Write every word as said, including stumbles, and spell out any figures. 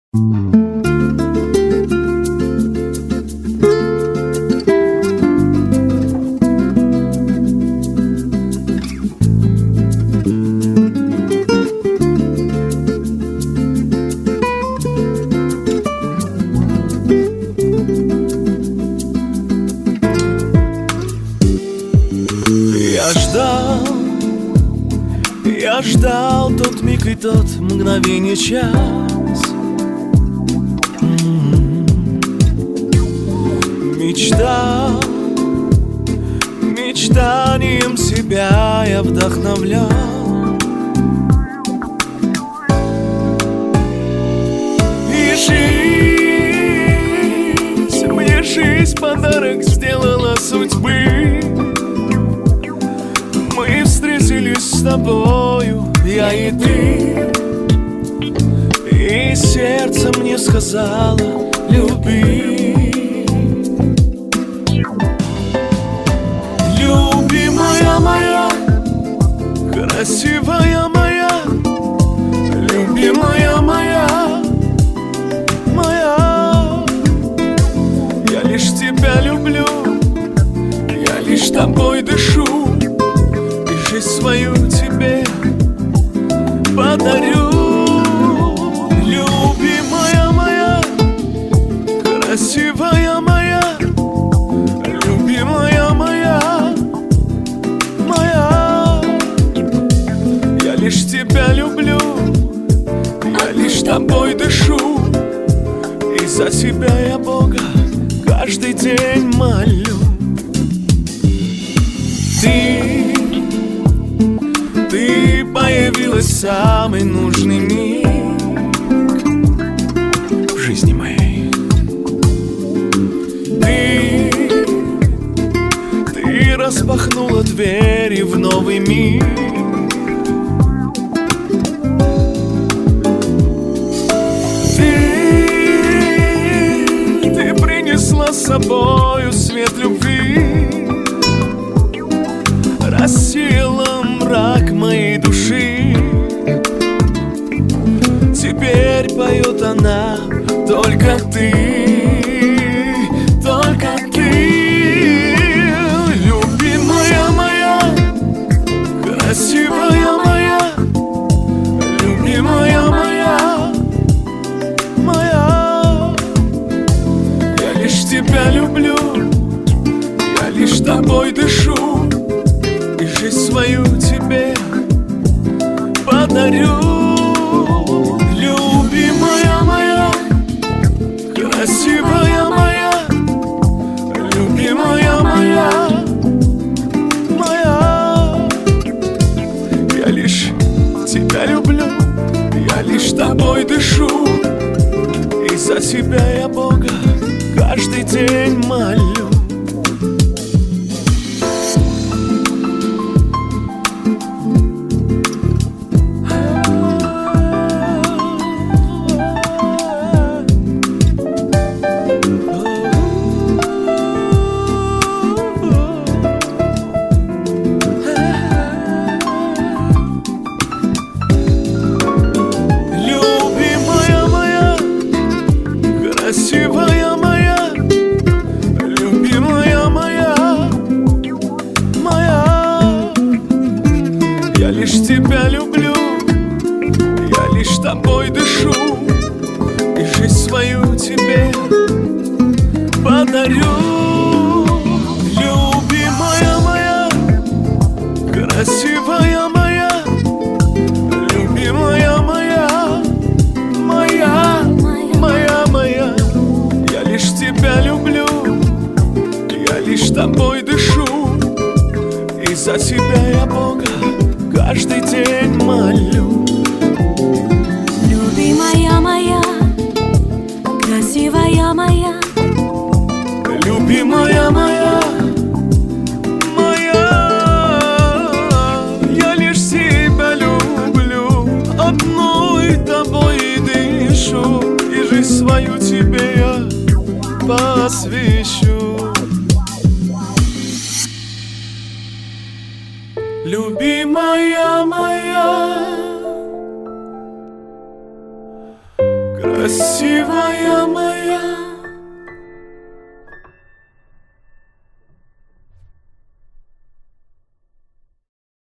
Я ждал, я ждал тот миг и тот мгновенье час. Мечтал, мечтанием себя я вдохновлял. И жизнь, мне жизнь подарок сделала судьбы. Мы встретились с тобою, я и ты, и сердце мне сказала: люби. Любимая моя, красивая моя, любимая моя, моя. Я лишь тебя люблю, я лишь тобой дышу, жизнь свою тебе подарю. Любимая моя, красивая моя, любимая моя, моя. Я лишь тебя люблю, я лишь тобой дышу, и за тебя я Бога каждый день молю. Ты Ты появилась в самый нужный миг в жизни моей. Ты, ты распахнула двери в новый мир. Ты, ты принесла с собою свет любви, рассеяла мрак моей души. Теперь поет она только ты, только ты. Любимая моя, красивая моя, любимая моя, моя. Я лишь тебя люблю, я лишь тобой дышу, и жизнь свою тебе подарю. Любимая моя, красивая моя, любимая моя, моя. Я лишь тебя люблю, я лишь тобой дышу, и за тебя я Бога каждый день молю. Красивая моя, любимая моя, моя. Я лишь тебя люблю, я лишь тобой дышу, и жизнь свою тебе подарю. Любимая моя, красивая моя, любимая моя, моя, моя, моя. Я лишь тебя люблю, я лишь тобой дышу, и за тебя я Бога каждый день молю. Любимая моя, красивая моя, любимая моя, моя. Я лишь тебя люблю, одной тобой дышу, и жизнь свою тебе я посвящу. Любимая моя, красивая моя.